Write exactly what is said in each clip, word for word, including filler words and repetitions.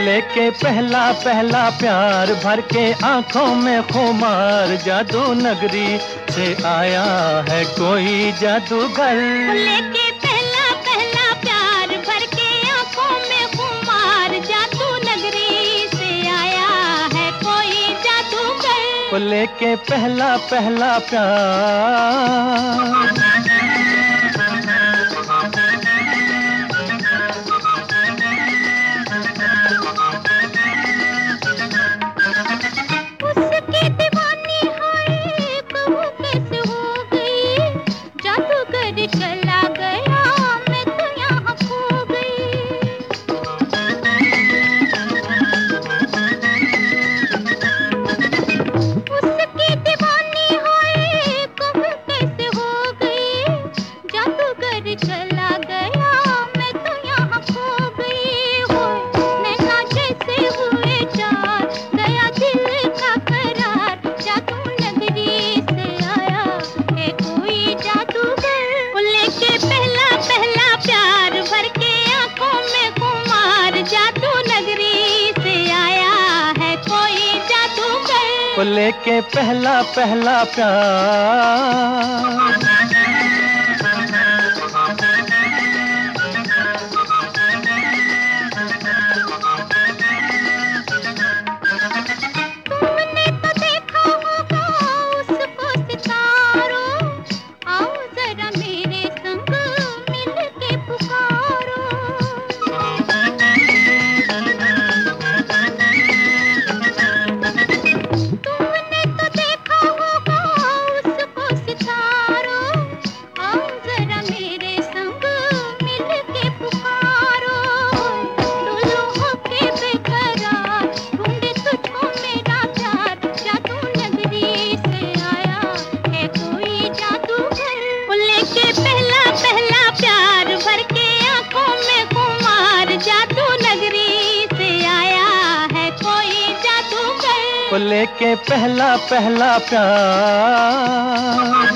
लेके पहला पहला प्यार भर के आंखों में खुमार, जादू नगरी से आया है कोई जादूगर। लेके पहला पहला प्यार भर के आंखों में खुमार, जादू नगरी से आया है कोई जादूगर। लेके पहला पहला प्यार। चला गया मैं तो यहाँ खो गई। उसकी दीवानी होए कहूँ कैसे हो गई, जादूगर चला गया मैं तो यहाँ खो गई। हो नैना जैसे हुए चार, गया दिल का करार, जादू नगरी से आया है कोई जादूगर। लेके पहला पहला प्यार भर के आंखों में खुमार, जादू नगरी से आया है कोई जादूगर। लेके पहला पहला प्यार। तुमने तो देखा होगा उसको सितारों, आओ जरा मेरे संग मिल के पुकारो। तुमने तो देखा होगा उसको सितारों, आओ जरा मेरे संग मिल के पुकारो। डोलो होके बेकरार, ढूंढे तुझको मेरा प्यार, जादू नगरी से आया है कोई जादूगर। लेके पहला पहला प्यार भर के आंखों में खुमार, जादू नगरी से आया है कोई जादूगर। लेके पहला पहला प्यार।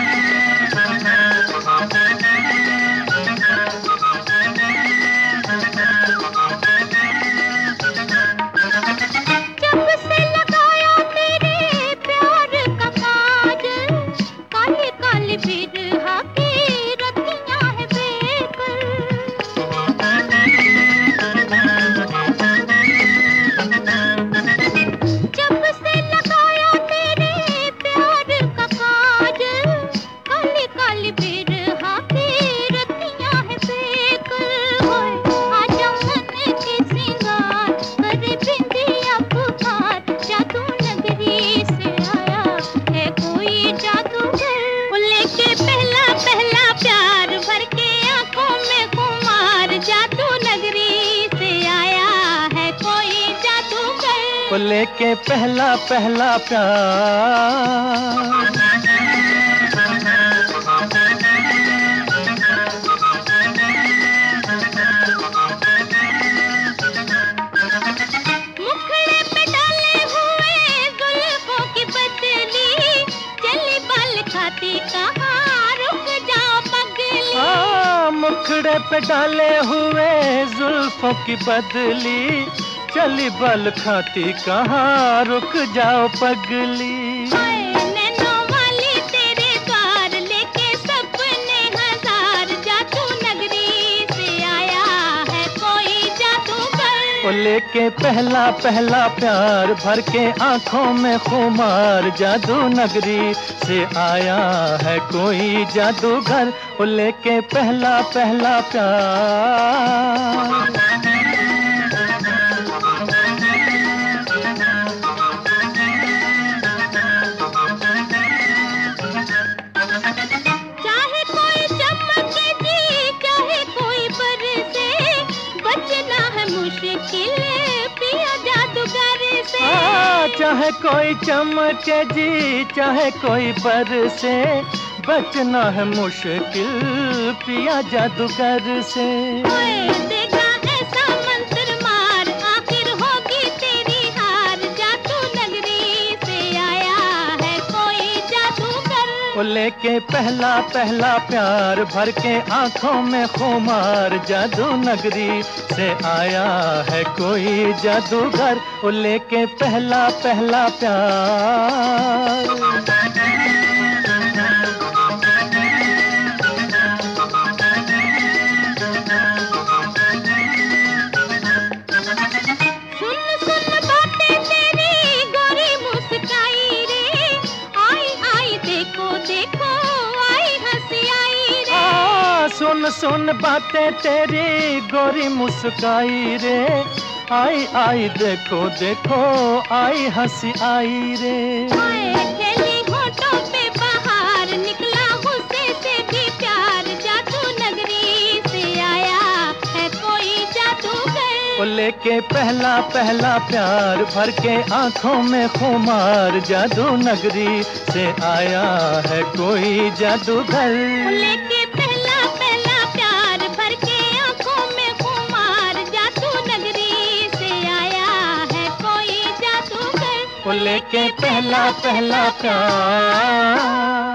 जब से लगाया तेरे प्यार का काजल, काली काली बिरहा की रतियां है बेकल। जब से लगाया तेरे प्यार का काजल, काली काली बिरहा की रतियां है बेकल। होए आजा मन के सिंगार, करे बिंदिया पुकार, जादू नगरी से आया है कोई जादूगर। लेके पहला पहला प्यार भर के आंखों में खुमार, जादू नगरी से आया है कोई जादूगर। लेके पहला पहला प्यार। मुखड़े पे डाले हुए जुल्फों की बदली, चली बाल खाती कहाँ रुक जाओ पगली। आ, मुखड़े पे डाले हुए जुल्फों की बदली, चली बल खाती कहाँ रुक जाओ पगली। हाय नैनों वाली तेरे द्वार, लेके सपने हजार, जादू नगरी से आया है कोई जादूगर। लेके पहला पहला प्यार भर के आंखों में खुमार, जादू नगरी से आया है कोई जादूगर। लेके पहला पहला प्यार। चाहे कोई चमके जी, चाहे कोई बरसे, बचना है मुश्किल पिया जादूगर से। आ, चाहे कोई चमके जी, चाहे कोई बरसे, बचना है मुश्किल पिया जादूगर से। ओए देखा ऐसा मंत्र मार, आखिर होगी तेरी हार, जादू नगरी से आया है कोई जादूगर। वो लेके पहला पहला प्यार भर के आंखों में खुमार, जादू नगरी से आया है कोई जादूगर, वो लेके पहला पहला प्यार। सुन सुन बातें तेरी गोरी मुस्काई रे, आई आई देखो देखो आई हंसी आई रे। खेली होठों पे बाहर निकला गुस्से से भी प्यार, जादू नगरी से आया है कोई जादूगर, वो लेके पहला पहला प्यार भर के आंखों में खुमार, जादू नगरी से आया है कोई जादूगर। लेके वो लेके पहला पहला प्यार।